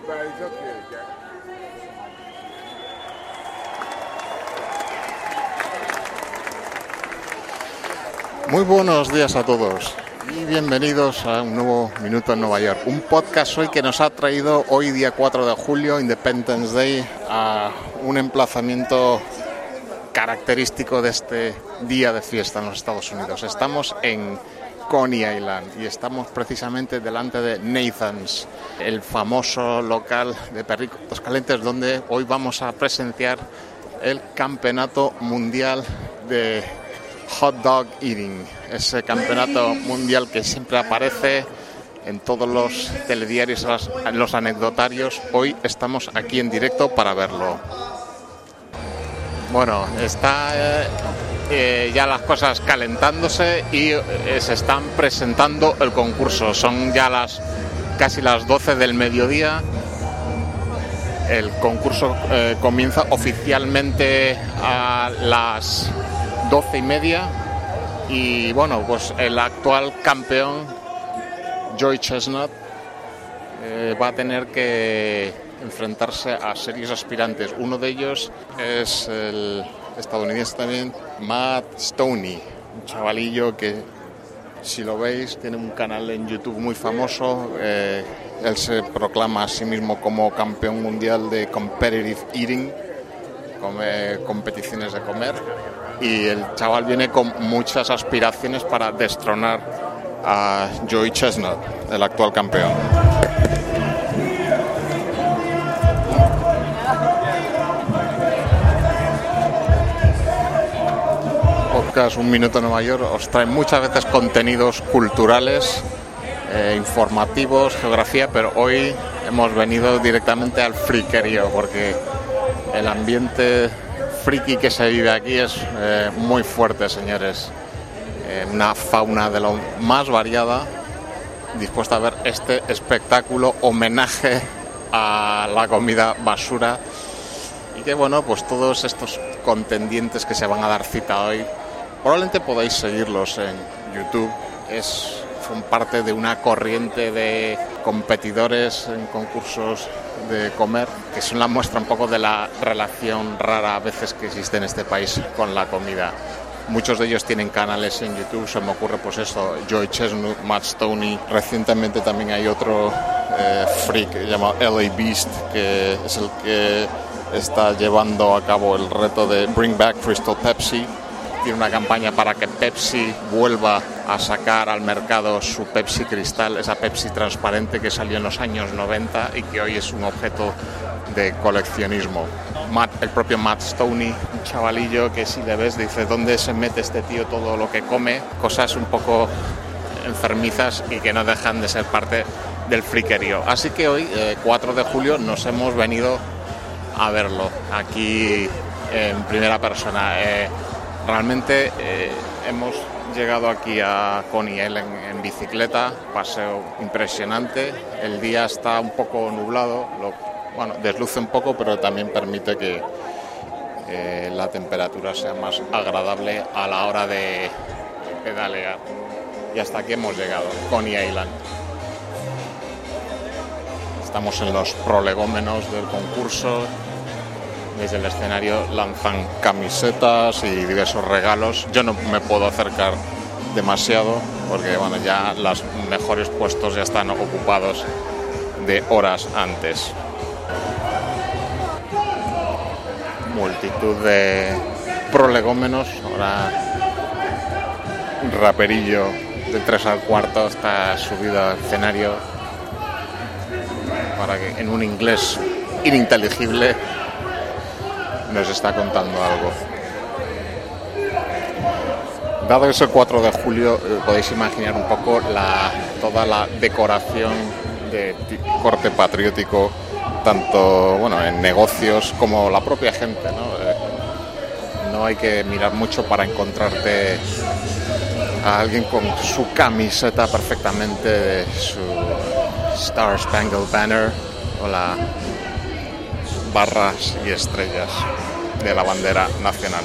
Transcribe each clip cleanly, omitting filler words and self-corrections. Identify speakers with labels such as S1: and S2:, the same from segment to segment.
S1: Muy buenos días a todos y bienvenidos a un nuevo Minuto en Nueva York. Un podcast hoy que nos ha traído hoy día 4 de julio, Independence Day, a un emplazamiento característico de este día de fiesta en los Estados Unidos. Estamos en Coney Island y estamos precisamente delante de Nathan's, el famoso local de perritos calientes donde hoy vamos a presenciar el campeonato mundial de hot dog eating, ese campeonato mundial que siempre aparece en todos los telediarios, en los anecdotarios. Hoy estamos aquí en directo para verlo. Bueno, está ya las cosas calentándose y se están presentando el concurso. Son ya casi las 12 del mediodía. El concurso comienza oficialmente a las 12:30 y bueno, pues el actual campeón Joey Chestnut va a tener que enfrentarse a serios aspirantes. Uno de ellos es el estadounidense también, Matt Stonie, un chavalillo que, si lo veis, tiene un canal en YouTube muy famoso. Él se proclama a sí mismo como campeón mundial de competitive eating, competiciones de comer. Y el chaval viene con muchas aspiraciones para destronar a Joey Chestnut, el actual campeón. Podcast Un Minuto en Nueva York os trae muchas veces contenidos culturales, informativos, geografía, pero hoy hemos venido directamente al friquerío porque el ambiente friki que se vive aquí es muy fuerte, señores. Una fauna de lo más variada, dispuesta a ver este espectáculo homenaje a la comida basura. Y que bueno, pues todos estos contendientes que se van a dar cita hoy, probablemente podáis seguirlos en YouTube. Son parte de una corriente de competidores en concursos de comer, que son la muestra un poco de la relación rara a veces que existe en este país con la comida. Muchos de ellos tienen canales en YouTube, se me ocurre pues eso, Joey Chestnut, Matt Stonie. Recientemente también hay otro freak que se llama LA Beast, que es el que está llevando a cabo el reto de Bring Back Crystal Pepsi. Tiene una campaña para que Pepsi vuelva a sacar al mercado su Pepsi Cristal, esa Pepsi transparente que salió en los años 90 y que hoy es un objeto de coleccionismo. El propio Matt Stonie, un chavalillo que si le ves dice ¿dónde se mete este tío todo lo que come? Cosas un poco enfermizas y que no dejan de ser parte del friquerío. Así que hoy, 4 de julio, nos hemos venido a verlo aquí en primera persona. Realmente hemos llegado aquí a Coney Island en bicicleta, paseo impresionante. El día está un poco nublado, desluce un poco, pero también permite que la temperatura sea más agradable a la hora de pedalear. Y hasta aquí hemos llegado, Coney Island. Estamos en los prolegómenos del concurso. Desde el escenario lanzan camisetas y diversos regalos. Yo no me puedo acercar demasiado porque bueno, ya los mejores puestos ya están ocupados de horas antes. Multitud de prolegómenos. Ahora un raperillo de 3 al cuarto está subido al escenario para que en un inglés ininteligible nos está contando algo. Dado ese 4 de julio, podéis imaginar un poco toda la decoración de corte patriótico, tanto en negocios como la propia gente, ¿no? No hay que mirar mucho para encontrarte a alguien con su camiseta perfectamente de su Star Spangled Banner o las barras y estrellas de la bandera nacional.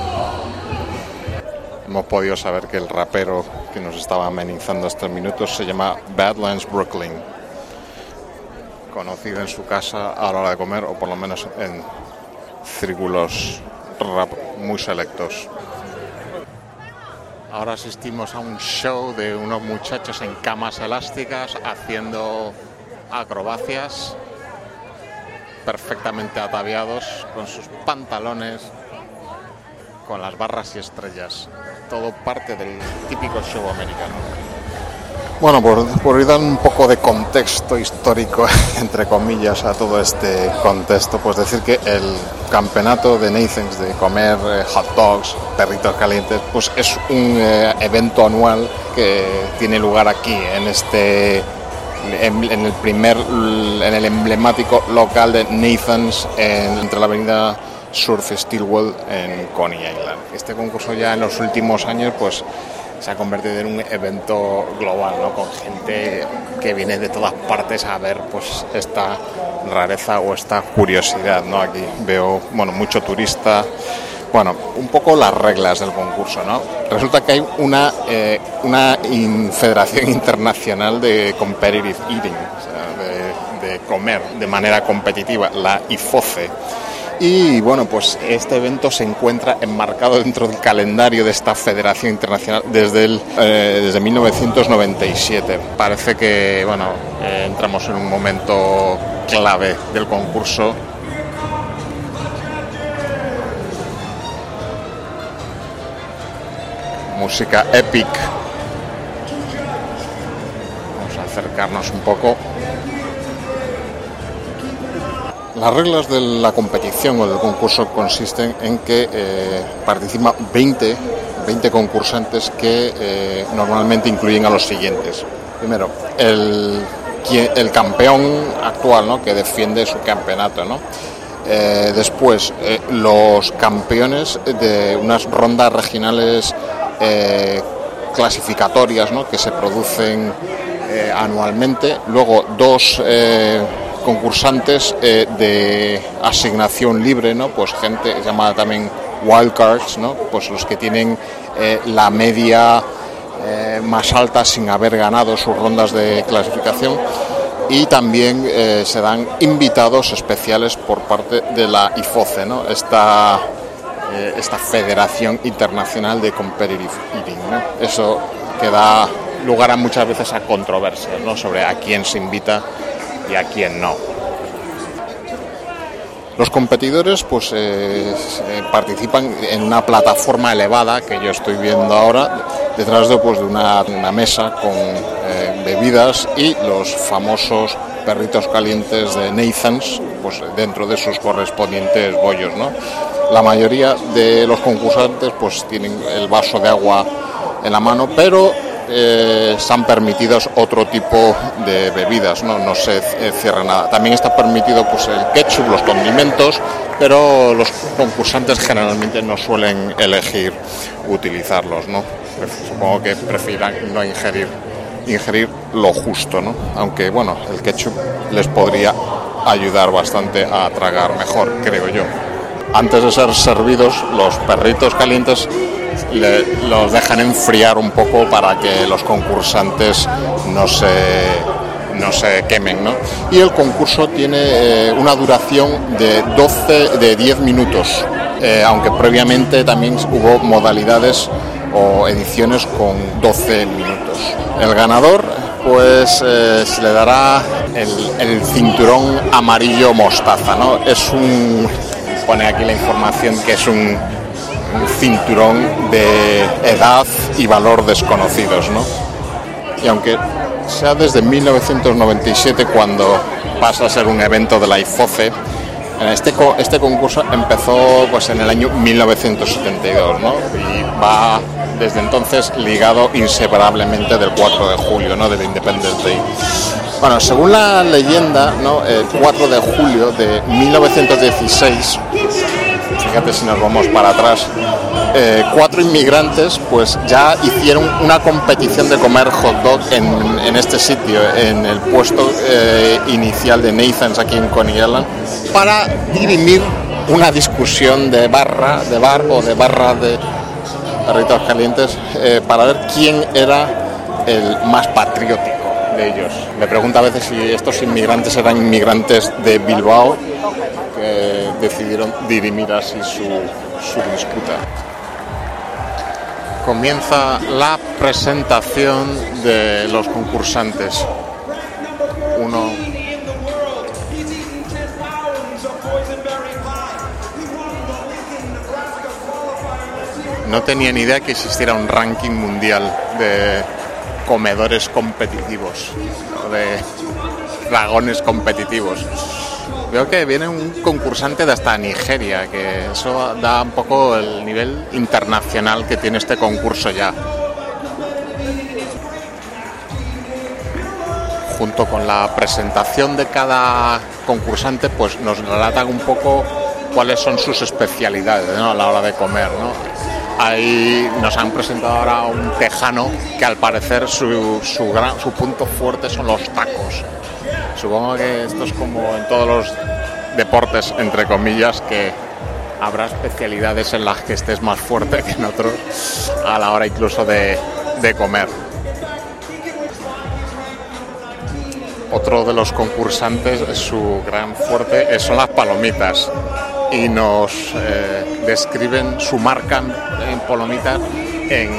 S1: Hemos podido saber que el rapero que nos estaba amenizando estos minutos se llama Badlands Brooklyn. conocido en su casa a la hora de comer, o por lo menos en círculos rap muy selectos. Ahora asistimos a un show de unos muchachos en camas elásticas haciendo acrobacias, perfectamente ataviados, con sus pantalones, con las barras y estrellas. Todo parte del típico show americano. Bueno, por dar un poco de contexto histórico, entre comillas, a todo este contexto, pues decir que el campeonato de Nathan's de comer hot dogs, perritos calientes, pues es un evento anual que tiene lugar aquí, en el emblemático local de Nathan's, entre la avenida Surf Stillwell en Coney Island. Este concurso ya en los últimos años, pues se ha convertido en un evento global, ¿no? Con gente que viene de todas partes a ver pues esta rareza o esta curiosidad, ¿no? Aquí veo, bueno, mucho turista. Bueno, un poco las reglas del concurso, ¿no? Resulta que hay una Federación Internacional de Competitive Eating, o sea, de comer de manera competitiva, la IFOCE. Y bueno, pues este evento se encuentra enmarcado dentro del calendario de esta Federación Internacional desde 1997. Parece que, bueno, entramos en un momento clave del concurso. Música epic. Vamos a acercarnos un poco. Las reglas de la competición o del concurso consisten en que participan 20 concursantes que normalmente incluyen a los siguientes. Primero, el campeón actual, ¿no? Que defiende su campeonato, ¿no? Después, los campeones de unas rondas regionales clasificatorias, ¿no? Que se producen anualmente. Luego, dos concursantes de asignación libre, ¿no? Pues gente llamada también wildcards, ¿no? Pues los que tienen la media más alta sin haber ganado sus rondas de clasificación. Y también se dan invitados especiales por parte de la IFOCE, ¿no? Esta Federación Internacional de Competitive Eating, ¿no? Eso que da lugar a muchas veces a controversias, ¿no? Sobre a quién se invita y a quién no. Los competidores pues participan en una plataforma elevada que yo estoy viendo ahora, detrás de una mesa con bebidas y los famosos perritos calientes de Nathan's, pues dentro de sus correspondientes bollos, ¿no? La mayoría de los concursantes pues tienen el vaso de agua en la mano, pero están permitidos otro tipo de bebidas, no se cierra nada. También está permitido pues el ketchup, los condimentos, pero los concursantes generalmente no suelen elegir utilizarlos, ¿no? Supongo que prefieran no ingerir lo justo, ¿no? Aunque bueno, el ketchup les podría ayudar bastante a tragar mejor, creo yo. Antes de ser servidos, los perritos calientes los dejan enfriar un poco para que los concursantes no se quemen, ¿no? Y el concurso tiene una duración de 10 minutos, aunque previamente también hubo modalidades o ediciones con 12 minutos. El ganador pues se le dará el cinturón amarillo mostaza, ¿no? Pone aquí la información que es un cinturón de edad y valor desconocidos, ¿no? Y aunque sea desde 1997 cuando pasa a ser un evento de la IFOCE, este concurso empezó pues en el año 1972, ¿no? Y va desde entonces ligado inseparablemente del 4 de julio, ¿no? Del Independence Day. Bueno, según la leyenda, ¿no? El 4 de julio de 1916, fíjate si nos vamos para atrás, 4 inmigrantes pues ya hicieron una competición de comer hot dog en este sitio, en el puesto inicial de Nathan's aquí en Coney Island, para dirimir una discusión de barra de perritos calientes, para ver quién era el más patriótico. de ellos. Le pregunta a veces si estos inmigrantes eran inmigrantes de Bilbao que decidieron dirimir así su disputa. Comienza la presentación de los concursantes. Uno no tenía ni idea que existiera un ranking mundial de comedores competitivos, de dragones competitivos. Veo que viene un concursante de hasta Nigeria, que eso da un poco el nivel internacional que tiene este concurso ya. Junto con la presentación de cada concursante, pues nos relatan un poco cuáles son sus especialidades, ¿no?, a la hora de comer, ¿no? Ahí nos han presentado ahora un tejano que al parecer su punto fuerte son los tacos. Supongo que esto es como en todos los deportes, entre comillas, que habrá especialidades en las que estés más fuerte que en otros a la hora incluso de comer. Otro de los concursantes, su gran fuerte son las palomitas, y nos describen su marca en palomitas en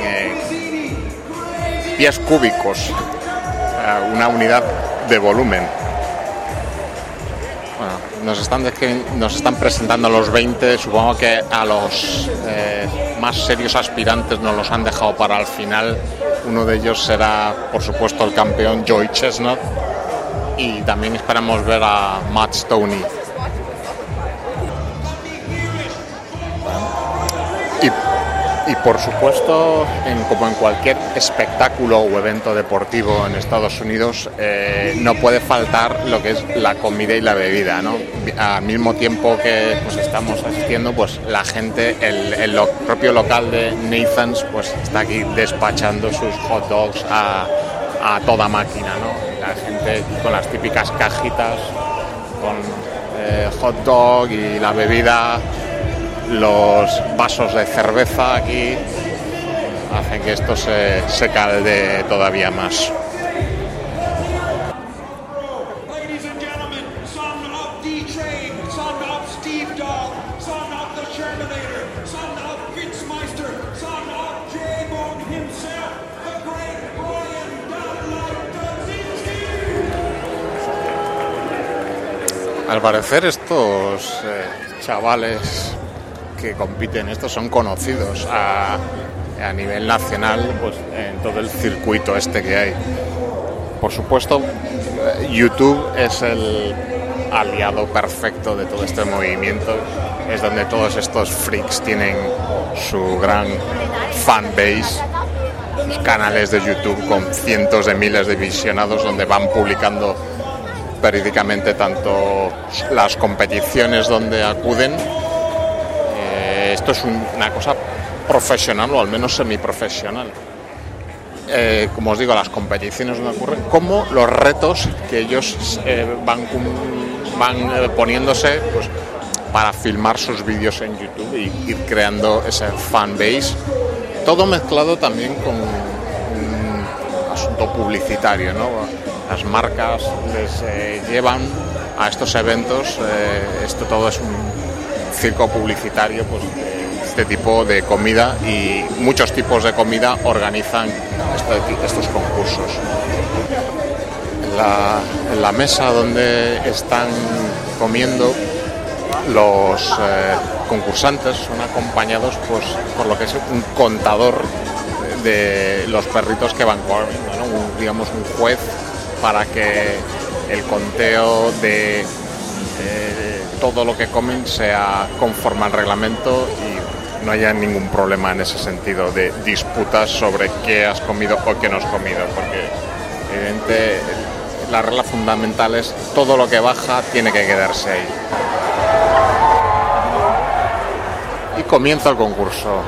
S1: pies cúbicos, una unidad de volumen. Bueno, nos están presentando a los 20, supongo que a los más serios aspirantes nos los han dejado para el final. Uno de ellos será, por supuesto, el campeón Joey Chestnut, y también esperamos ver a Matt Stoney. Y por supuesto, como en cualquier espectáculo o evento deportivo en Estados Unidos, no puede faltar lo que es la comida y la bebida, ¿no? Al mismo tiempo que pues estamos asistiendo, pues la gente, el propio local de Nathan's, pues está aquí despachando sus hot dogs a toda máquina, ¿no? La gente con las típicas cajitas con hot dog y la bebida. Los vasos de cerveza aquí hacen que esto se caldee todavía más. Al parecer estos chavales que compiten, estos son conocidos a nivel nacional, pues en todo el circuito este que hay. Por supuesto, YouTube es el aliado perfecto de todo este movimiento. Es donde todos estos freaks tienen su gran fanbase, sus canales de YouTube con cientos de miles de visionados, donde van publicando periódicamente tanto las competiciones donde acuden. Esto es una cosa profesional, o al menos semiprofesional. Como os digo, las competiciones donde ocurren, como los retos que ellos van poniéndose, pues, para filmar sus vídeos en YouTube y ir creando ese fanbase. Todo mezclado también con un asunto publicitario, ¿no? Las marcas les llevan a estos eventos. Esto todo es un circo publicitario, pues, de este tipo de comida, y muchos tipos de comida organizan estos concursos. En la mesa donde están comiendo los concursantes son acompañados, pues, por lo que es un contador de los perritos que van comiendo, ¿no? Digamos un juez, para que el conteo de todo lo que comen sea conforme al reglamento y no haya ningún problema en ese sentido de disputas sobre qué has comido o qué no has comido, porque evidentemente la regla fundamental es todo lo que baja tiene que quedarse ahí. Y comienza el concurso.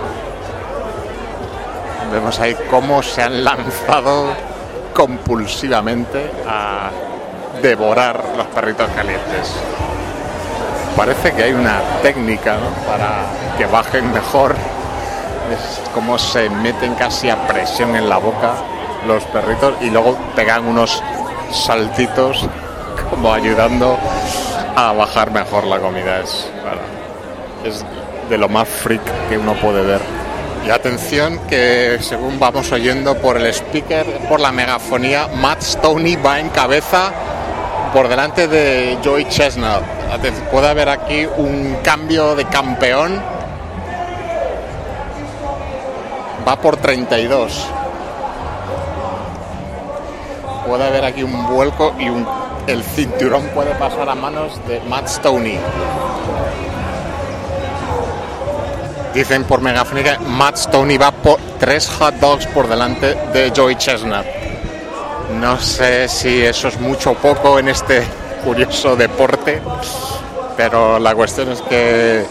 S1: Vemos ahí cómo se han lanzado compulsivamente a devorar los perritos calientes. Parece que hay una técnica, ¿no?, para que bajen mejor. Es como se meten casi a presión en la boca los perritos y luego pegan unos saltitos como ayudando a bajar mejor la comida. Es de lo más freak que uno puede ver. Y atención que según vamos oyendo por el speaker, por la megafonía, Matt Stonie va en cabeza por delante de Joey Chestnut. Puede haber aquí un cambio de campeón. Va por 32. Puede haber aquí un vuelco y el cinturón puede pasar a manos de Matt Stonie. Dicen por megafonía que Matt Stonie va por 3 hot dogs por delante de Joey Chestnut. No sé si eso es mucho o poco en este curioso deporte, pero la cuestión es que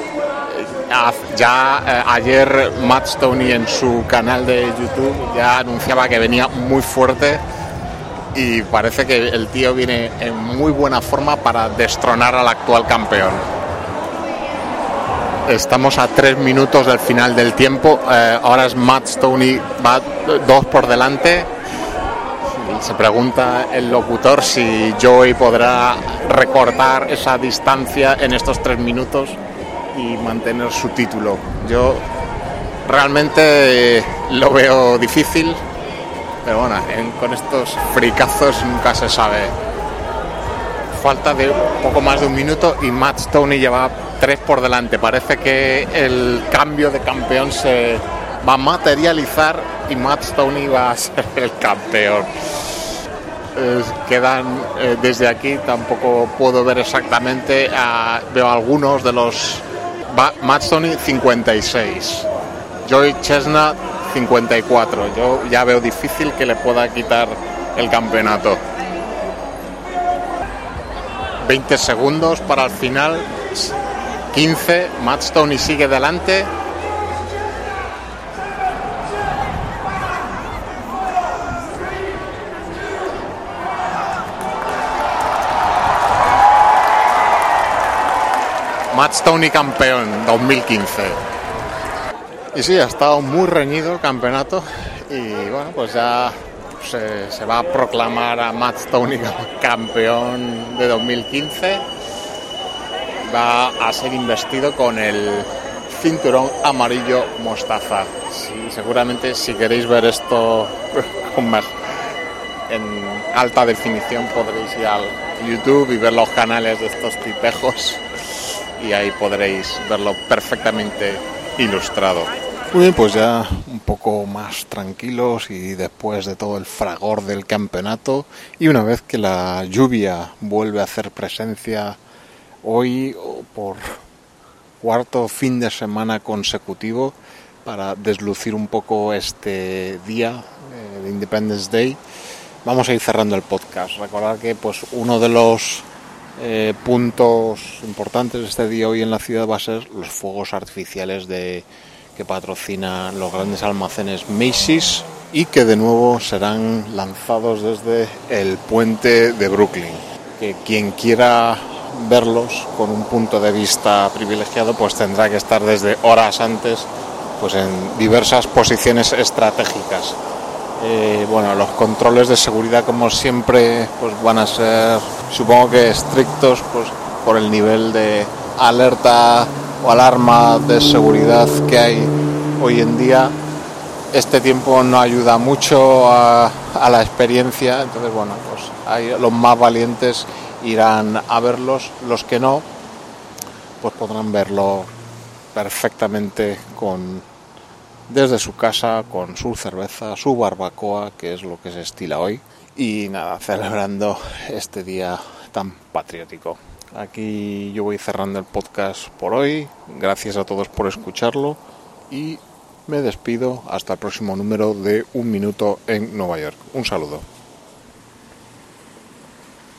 S1: ya ayer Matt Stonie en su canal de YouTube ya anunciaba que venía muy fuerte y parece que el tío viene en muy buena forma para destronar al actual campeón. Estamos a 3 minutos del final del tiempo. Ahora es Matt Stonie, va 2 por delante. Se pregunta el locutor si Joey podrá recortar esa distancia en estos 3 minutos y mantener su título. Yo realmente lo veo difícil, pero bueno, con estos fricazos nunca se sabe. Falta de poco más de 1 minuto y Matt Stonie lleva 3 por delante. Parece que el cambio de campeón se va a materializar y Matt Stonie va a ser el campeón. Quedan desde aquí, tampoco puedo ver exactamente, veo algunos de los... Matt Stonie 56, Joey Chestnut 54. Yo ya veo difícil que le pueda quitar el campeonato. 20 segundos para el final. 15, Matt Stonie sigue delante. Matt Stonie campeón 2015. Y sí, ha estado muy reñido el campeonato y bueno, pues ya se va a proclamar a Matt Stonie campeón de 2015. Va a ser investido con el cinturón amarillo mostaza. Sí, seguramente si queréis ver esto en alta definición podréis ir al YouTube y ver los canales de estos tipejos y ahí podréis verlo perfectamente ilustrado. Muy bien, pues ya un poco más tranquilos y después de todo el fragor del campeonato y una vez que la lluvia vuelve a hacer presencia hoy por 4º fin de semana consecutivo para deslucir un poco este día de Independence Day, vamos a ir cerrando el podcast. Recordad que pues uno de los puntos importantes de este día hoy en la ciudad va a ser los fuegos artificiales que patrocina los grandes almacenes Macy's y que de nuevo serán lanzados desde el puente de Brooklyn. Que quien quiera verlos con un punto de vista privilegiado pues tendrá que estar desde horas antes pues en diversas posiciones estratégicas. Bueno, los controles de seguridad como siempre pues van a ser, supongo que estrictos pues por el nivel de alerta o alarma de seguridad que hay hoy en día. Este tiempo no ayuda mucho a la experiencia, entonces bueno, pues los más valientes irán a verlos, los que no pues podrán verlo perfectamente desde su casa, con su cerveza, su barbacoa, que es lo que se estila hoy. Y nada, celebrando este día tan patriótico. Aquí yo voy cerrando el podcast por hoy. Gracias a todos por escucharlo. Y me despido hasta el próximo número de Un Minuto en Nueva York. Un saludo.